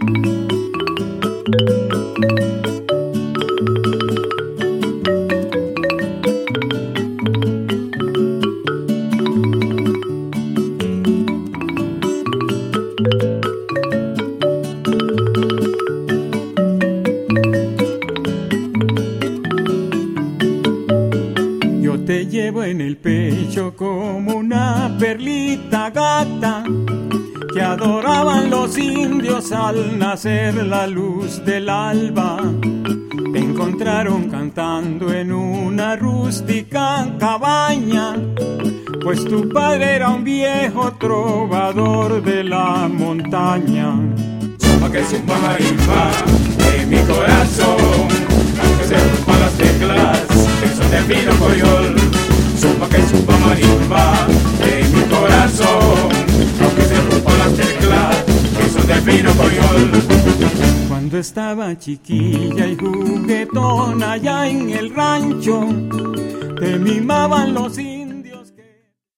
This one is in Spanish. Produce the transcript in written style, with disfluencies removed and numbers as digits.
Te llevo en el pecho como una perlita gata que adoraban los indios al nacer la luz del alba. Te encontraron cantando en una rústica cabaña, pues tu padre era un viejo trovador de la montaña. Zumba que zumba marimba en mi corazón, que se rompan las teclas, que son de fino coyol. Zumba que zumba marimba en mi corazón, aunque se rompan las teclas, que son de fino coyol. Cuando estaba chiquilla y juguetona allá en el rancho, te mimaban los